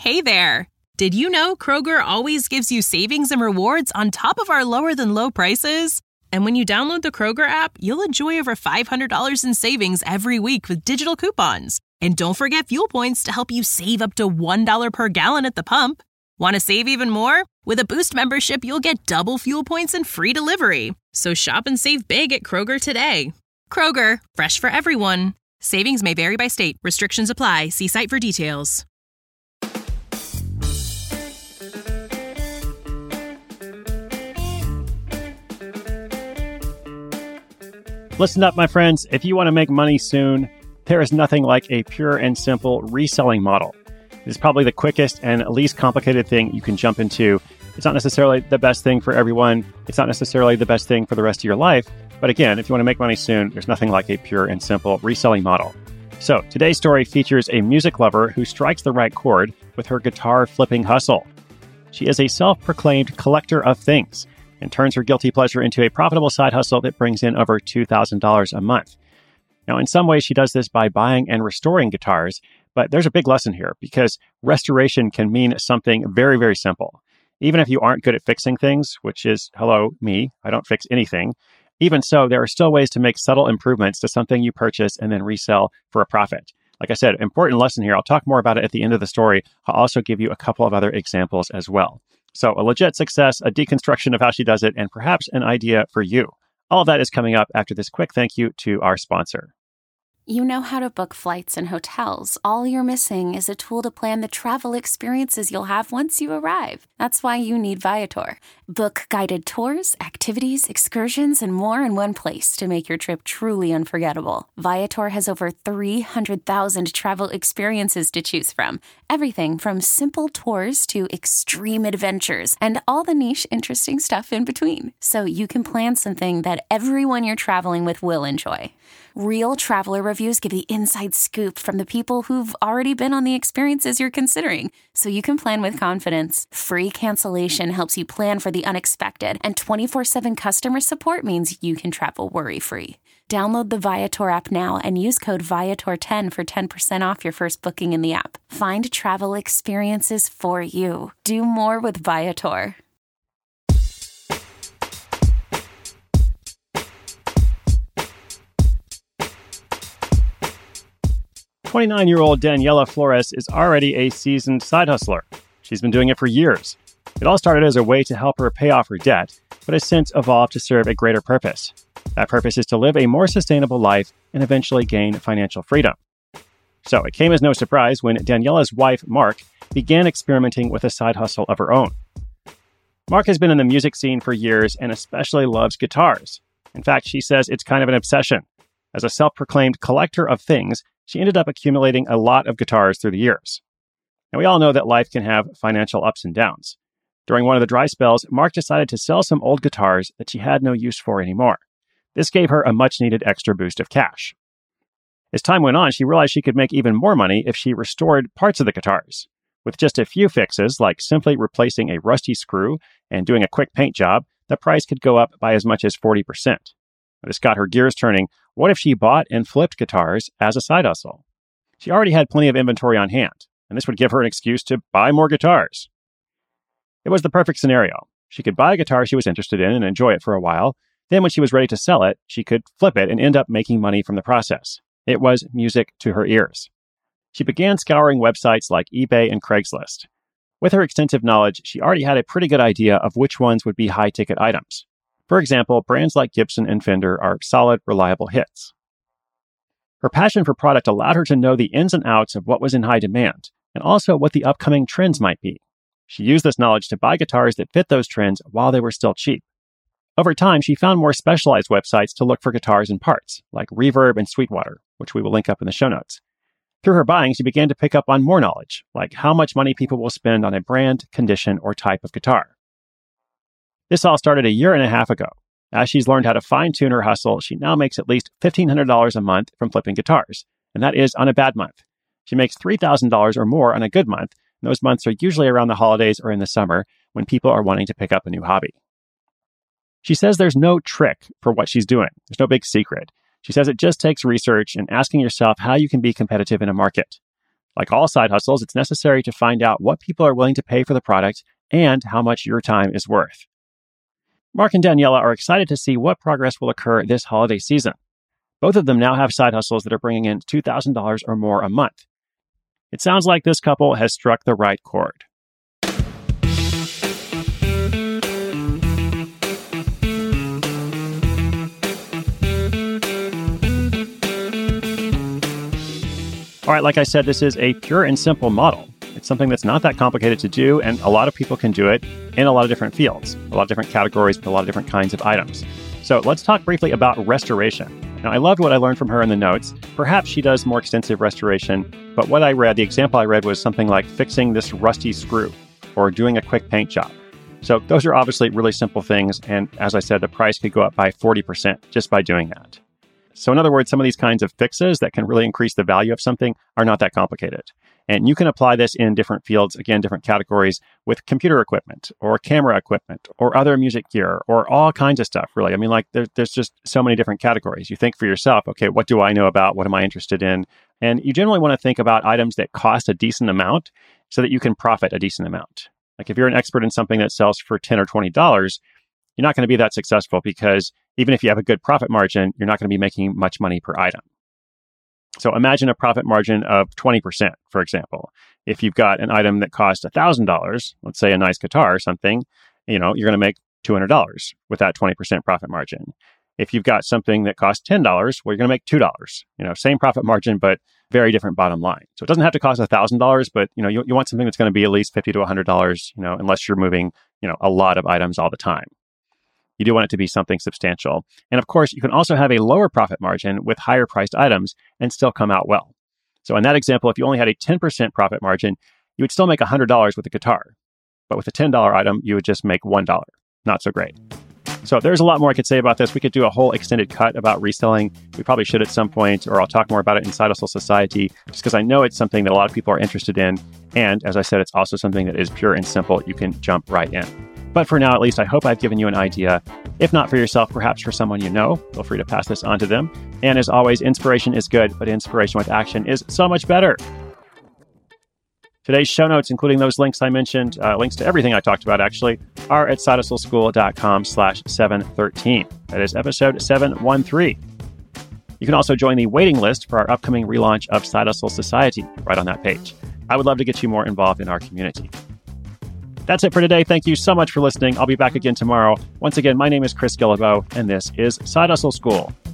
Hey there! Did you know Kroger always gives you savings and rewards on top of our lower-than-low prices? And when you download the Kroger app, you'll enjoy over $500 in savings every week with digital coupons. And don't forget fuel points to help you save up to $1 per gallon at the pump. Want to save even more? With a Boost membership, you'll get double fuel points and free delivery. So shop and save big at Kroger today. Kroger, fresh for everyone. Savings may vary by state. Restrictions apply. See site for details. Listen up, my friends. If you want to make money soon, there is nothing like a pure and simple reselling model. It's probably the quickest and least complicated thing you can jump into. It's not necessarily the best thing for everyone. It's not necessarily the best thing for the rest of your life. But again, if you want to make money soon, there's nothing like a pure and simple reselling model. So today's story features a music lover who strikes the right chord with her guitar flipping hustle. She is a self-proclaimed collector of things and turns her guilty pleasure into a profitable side hustle that brings in over $2,000 a month. Now, in some ways, she does this by buying and restoring guitars, but there's a big lesson here because restoration can mean something very, very simple. Even if you aren't good at fixing things, which is, hello, me, I don't fix anything. Even so, there are still ways to make subtle improvements to something you purchase and then resell for a profit. Like I said, important lesson here. I'll talk more about it at the end of the story. I'll also give you a couple of other examples as well. So a legit success, a deconstruction of how she does it, and perhaps an idea for you. All of that is coming up after this quick thank you to our sponsor. You know how to book flights and hotels. All you're missing is a tool to plan the travel experiences you'll have once you arrive. That's why you need Viator. Book guided tours, activities, excursions, and more in one place to make your trip truly unforgettable. Viator has over 300,000 travel experiences to choose from. Everything from simple tours to extreme adventures and all the niche interesting stuff in between. So you can plan something that everyone you're traveling with will enjoy. Real traveler reviews give the inside scoop from the people who've already been on the experiences you're considering, so you can plan with confidence. Free cancellation helps you plan for the unexpected, and 24/7 customer support means you can travel worry-free. Download the Viator app now and use code Viator10 for 10% off your first booking in the app. Find travel experiences for you. Do more with Viator. 29-year-old Daniela Flores is already a seasoned side hustler. She's been doing it for years. It all started as a way to help her pay off her debt, but has since evolved to serve a greater purpose. That purpose is to live a more sustainable life and eventually gain financial freedom. So it came as no surprise when Daniela's wife, Mark, began experimenting with a side hustle of her own. Mark has been in the music scene for years and especially loves guitars. In fact, she says it's kind of an obsession. As a self-proclaimed collector of things, she ended up accumulating a lot of guitars through the years. Now, we all know that life can have financial ups and downs. During one of the dry spells, Mark decided to sell some old guitars that she had no use for anymore. This gave her a much-needed extra boost of cash. As time went on, she realized she could make even more money if she restored parts of the guitars. With just a few fixes, like simply replacing a rusty screw and doing a quick paint job, the price could go up by as much as 40%. This got her gears turning. What if she bought and flipped guitars as a side hustle? She already had plenty of inventory on hand, and this would give her an excuse to buy more guitars. It was the perfect scenario. She could buy a guitar she was interested in and enjoy it for a while. Then when she was ready to sell it, she could flip it and end up making money from the process. It was music to her ears. She began scouring websites like eBay and Craigslist. With her extensive knowledge, she already had a pretty good idea of which ones would be high-ticket items. For example, brands like Gibson and Fender are solid, reliable hits. Her passion for product allowed her to know the ins and outs of what was in high demand, and also what the upcoming trends might be. She used this knowledge to buy guitars that fit those trends while they were still cheap. Over time, she found more specialized websites to look for guitars and parts, like Reverb and Sweetwater, which we will link up in the show notes. Through her buying, she began to pick up on more knowledge, like how much money people will spend on a brand, condition, or type of guitar. This all started a year and a half ago. As she's learned how to fine-tune her hustle, she now makes at least $1,500 a month from flipping guitars, and that is on a bad month. She makes $3,000 or more on a good month, and those months are usually around the holidays or in the summer when people are wanting to pick up a new hobby. She says there's no trick for what she's doing. There's no big secret. She says it just takes research and asking yourself how you can be competitive in a market. Like all side hustles, it's necessary to find out what people are willing to pay for the product and how much your time is worth. Mark and Daniela are excited to see what progress will occur this holiday season. Both of them now have side hustles that are bringing in $2,000 or more a month. It sounds like this couple has struck the right chord. All right, like I said, this is a pure and simple model. It's something that's not that complicated to do, and a lot of people can do it in a lot of different fields, a lot of different categories, with a lot of different kinds of items. So let's talk briefly about restoration. Now, I loved what I learned from her in the notes. Perhaps she does more extensive restoration, but what I read, the example I read was something like fixing this rusty screw or doing a quick paint job. So those are obviously really simple things, and as I said, the price could go up by 40% just by doing that. So in other words, some of these kinds of fixes that can really increase the value of something are not that complicated. And you can apply this in different fields, again, different categories with computer equipment or camera equipment or other music gear or all kinds of stuff, really. I mean, like there's just so many different categories. You think for yourself, okay, what do I know about? What am I interested in? And you generally want to think about items that cost a decent amount so that you can profit a decent amount. Like if you're an expert in something that sells for $10 or $20, you're not going to be that successful because even if you have a good profit margin, you're not going to be making much money per item. So imagine a profit margin of 20%, for example. If you've got an item that costs $1,000, let's say a nice guitar or something, you're going to make $200 with that 20% profit margin. If you've got something that costs $10, well, you're going to make $2. Same profit margin, but very different bottom line. So it doesn't have to cost $1,000, but you want something that's going to be at least $50 to $100, unless you're moving, a lot of items all the time. You do want it to be something substantial. And of course, you can also have a lower profit margin with higher priced items and still come out well. So in that example, if you only had a 10% profit margin, you would still make $100 with a guitar. But with a $10 item, you would just make $1. Not so great. So there's a lot more I could say about this. We could do a whole extended cut about reselling. We probably should at some point, or I'll talk more about it in Side Hustle Society, just because I know it's something that a lot of people are interested in. And as I said, it's also something that is pure and simple. You can jump right in. But for now, at least, I hope I've given you an idea. If not for yourself, perhaps for someone you know. Feel free to pass this on to them. And as always, inspiration is good, but inspiration with action is so much better. Today's show notes, including those links I mentioned, links to everything I talked about, actually, are at sidehustleschool.com/713. That is episode 713. You can also join the waiting list for our upcoming relaunch of Side Hustle Society right on that page. I would love to get you more involved in our community. That's it for today. Thank you so much for listening. I'll be back again tomorrow. Once again, my name is Chris Guillebeau, and this is Side Hustle School.